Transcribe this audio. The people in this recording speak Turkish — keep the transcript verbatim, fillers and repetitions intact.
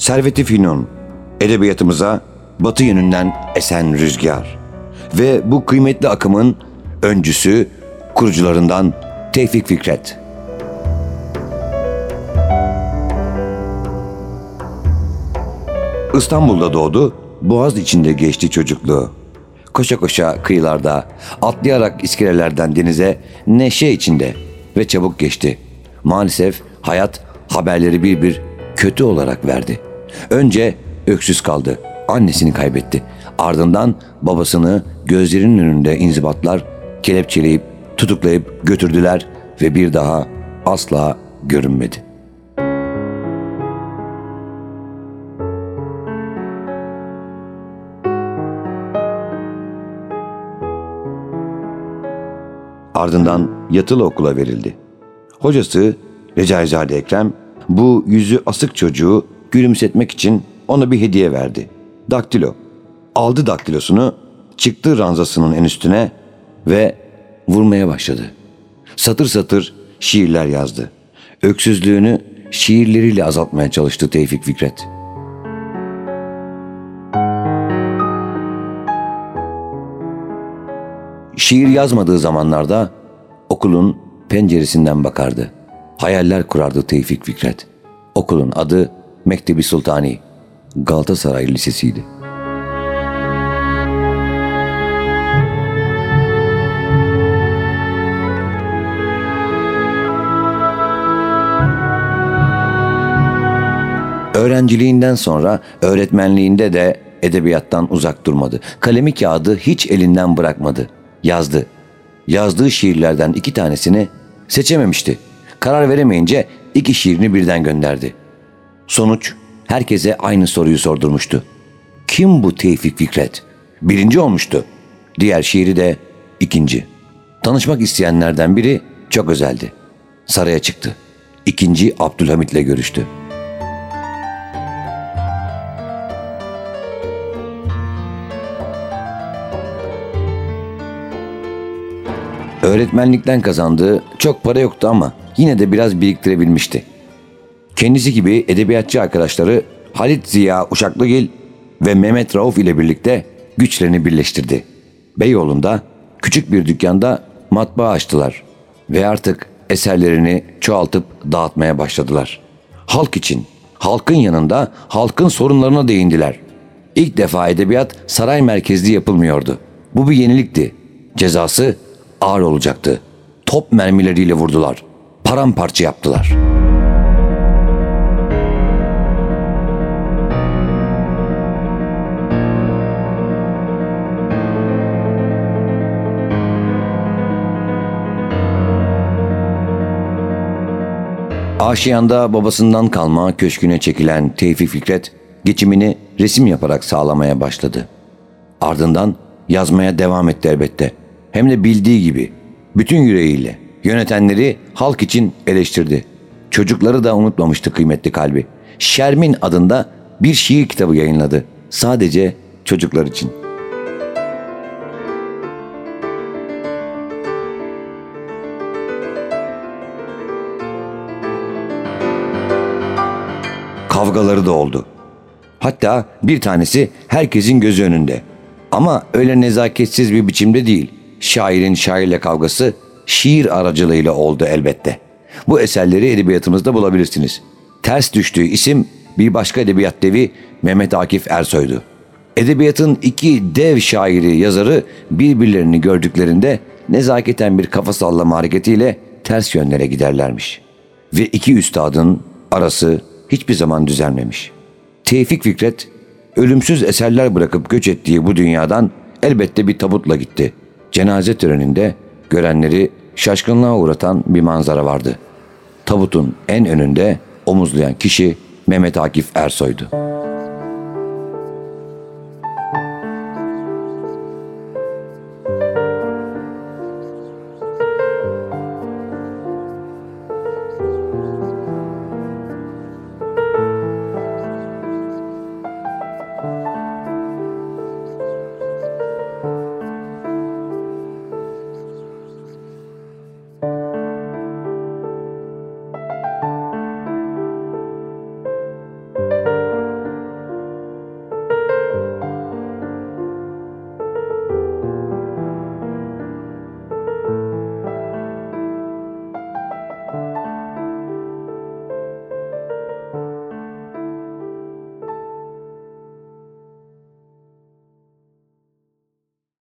Servet-i Fünun, edebiyatımıza batı yönünden esen rüzgar ve bu kıymetli akımın öncüsü, kurucularından Tevfik Fikret. İstanbul'da doğdu, Boğaz içinde geçti çocukluğu. Koşa koşa kıyılarda, atlayarak iskelelerden denize, neşe içinde ve çabuk geçti. Maalesef hayat haberleri bir bir kötü olarak verdi. Önce öksüz kaldı, annesini kaybetti. Ardından babasını gözlerinin önünde inzibatlar kelepçeleyip, tutuklayıp götürdüler ve bir daha asla görünmedi. Ardından yatılı okula verildi. Hocası Recaizade Ekrem bu yüzü asık çocuğu gülümsetmek için ona bir hediye verdi. Daktilo. Aldı daktilosunu, çıktı ranzasının en üstüne ve vurmaya başladı. Satır satır şiirler yazdı. Öksüzlüğünü şiirleriyle azaltmaya çalıştı Tevfik Fikret. Şiir yazmadığı zamanlarda okulun penceresinden bakardı. Hayaller kurardı Tevfik Fikret. Okulun adı Mektebi Sultani, Galatasaray Lisesi'ydi. Öğrenciliğinden sonra öğretmenliğinde de edebiyattan uzak durmadı. Kalemi kağıdı hiç elinden bırakmadı. Yazdı. Yazdığı şiirlerden iki tanesini seçememişti. Karar veremeyince iki şiirini birden gönderdi. Sonuç herkese aynı soruyu sordurmuştu. Kim bu Tevfik Fikret? Birinci olmuştu. Diğer şiiri de ikinci. Tanışmak isteyenlerden biri çok özeldi. Saraya çıktı. İkinci Abdülhamit'le görüştü. Öğretmenlikten kazandığı çok para yoktu ama yine de biraz biriktirebilmişti. Kendisi gibi edebiyatçı arkadaşları Halit Ziya Uşaklıgil ve Mehmet Rauf ile birlikte güçlerini birleştirdi. Beyoğlu'nda küçük bir dükkanda matbaa açtılar ve artık eserlerini çoğaltıp dağıtmaya başladılar. Halk için, halkın yanında halkın sorunlarına değindiler. İlk defa edebiyat saray merkezli yapılmıyordu. Bu bir yenilikti. Cezası ağır olacaktı. Top mermileriyle vurdular. Paramparça yaptılar. Aşiyan'da babasından kalma köşküne çekilen Tevfik Fikret geçimini resim yaparak sağlamaya başladı. Ardından yazmaya devam etti elbette. Hem de bildiği gibi, bütün yüreğiyle yönetenleri halk için eleştirdi. Çocukları da unutmamıştı kıymetli kalbi. Şermin adında bir şiir kitabı yayınladı. Sadece çocuklar için. Kavgaları da oldu. Hatta bir tanesi herkesin gözü önünde. Ama öyle nezaketsiz bir biçimde değil. Şairin şairle kavgası şiir aracılığıyla oldu elbette. Bu eserleri edebiyatımızda bulabilirsiniz. Ters düştüğü isim bir başka edebiyat devi Mehmet Akif Ersoy'du. Edebiyatın iki dev şairi yazarı birbirlerini gördüklerinde nezaketen bir kafa sallama hareketiyle ters yönlere giderlermiş. Ve iki üstadın arası hiçbir zaman düzelmemiş. Tevfik Fikret ölümsüz eserler bırakıp göç ettiği bu dünyadan elbette bir tabutla gitti. Cenaze töreninde görenleri şaşkınlığa uğratan bir manzara vardı. Tabutun en önünde omuzlayan kişi Mehmet Akif Ersoy'du.